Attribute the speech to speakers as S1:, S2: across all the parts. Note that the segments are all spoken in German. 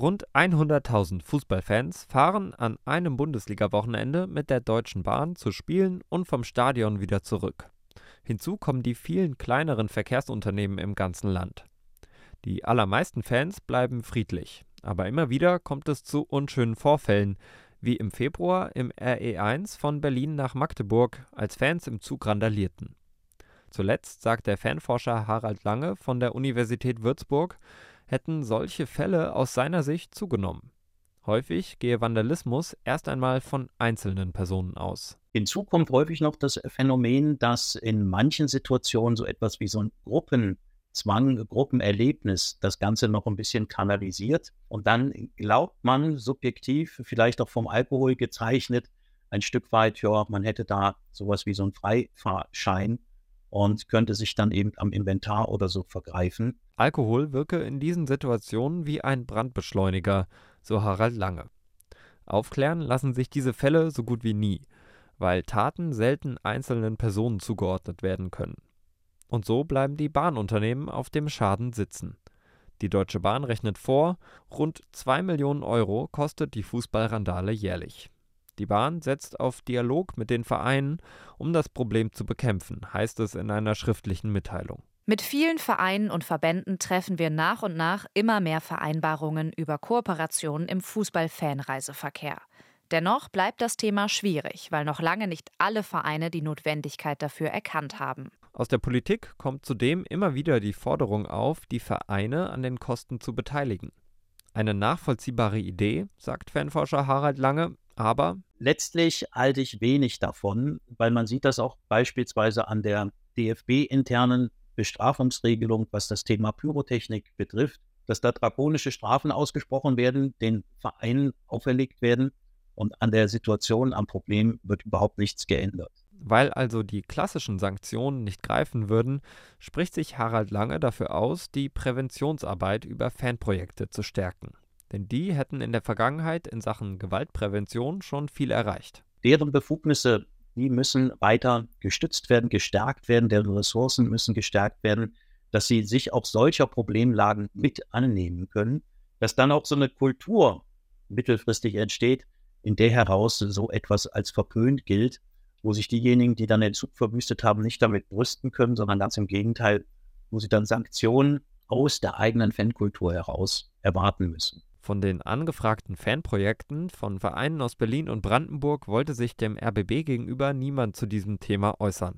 S1: Rund 100.000 Fußballfans fahren an einem Bundesliga-Wochenende mit der Deutschen Bahn zu Spielen und vom Stadion wieder zurück. Hinzu kommen die vielen kleineren Verkehrsunternehmen im ganzen Land. Die allermeisten Fans bleiben friedlich, aber immer wieder kommt es zu unschönen Vorfällen, wie im Februar im RE1 von Berlin nach Magdeburg, als Fans im Zug randalierten. Zuletzt, sagt der Fanforscher Harald Lange von der Universität Würzburg, hätten solche Fälle aus seiner Sicht zugenommen. Häufig gehe Vandalismus erst einmal von einzelnen Personen aus.
S2: Hinzu kommt häufig noch das Phänomen, dass in manchen Situationen so etwas wie so ein Gruppenzwang, Gruppenerlebnis das Ganze noch ein bisschen kanalisiert. Und dann glaubt man subjektiv, vielleicht auch vom Alkohol gezeichnet, ein Stück weit, ja, man hätte da sowas wie so einen Freifahrschein und könnte sich dann eben am Inventar oder so vergreifen.
S1: Alkohol wirke in diesen Situationen wie ein Brandbeschleuniger, so Harald Lange. Aufklären lassen sich diese Fälle so gut wie nie, weil Taten selten einzelnen Personen zugeordnet werden können. Und so bleiben die Bahnunternehmen auf dem Schaden sitzen. Die Deutsche Bahn rechnet vor, rund 2 Millionen Euro kostet die Fußballrandale jährlich. Die Bahn setzt auf Dialog mit den Vereinen, um das Problem zu bekämpfen, heißt es in einer schriftlichen Mitteilung.
S3: Mit vielen Vereinen und Verbänden treffen wir nach und nach immer mehr Vereinbarungen über Kooperationen im Fußball-Fanreiseverkehr. Dennoch bleibt das Thema schwierig, weil noch lange nicht alle Vereine die Notwendigkeit dafür erkannt haben.
S1: Aus der Politik kommt zudem immer wieder die Forderung auf, die Vereine an den Kosten zu beteiligen. Eine nachvollziehbare Idee, sagt Fanforscher Harald Lange, aber
S2: letztlich halte ich wenig davon, weil man sieht das auch beispielsweise an der DFB-internen Bestrafungsregelung, was das Thema Pyrotechnik betrifft, dass da drakonische Strafen ausgesprochen werden, den Vereinen auferlegt werden und an der Situation, am Problem wird überhaupt nichts geändert.
S1: Weil also die klassischen Sanktionen nicht greifen würden, spricht sich Harald Lange dafür aus, die Präventionsarbeit über Fanprojekte zu stärken. Denn die hätten in der Vergangenheit in Sachen Gewaltprävention schon viel erreicht.
S2: Deren Befugnisse, die müssen weiter gestützt werden, gestärkt werden, deren Ressourcen müssen gestärkt werden, dass sie sich auch solcher Problemlagen mit annehmen können, dass dann auch so eine Kultur mittelfristig entsteht, in der heraus so etwas als verpönt gilt, wo sich diejenigen, die dann den Zug verwüstet haben, nicht damit brüsten können, sondern ganz im Gegenteil, wo sie dann Sanktionen aus der eigenen Fankultur heraus erwarten müssen.
S1: Von den angefragten Fanprojekten von Vereinen aus Berlin und Brandenburg wollte sich dem RBB gegenüber niemand zu diesem Thema äußern.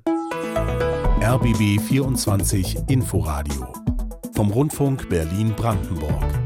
S4: RBB 24 Inforadio vom Rundfunk Berlin-Brandenburg.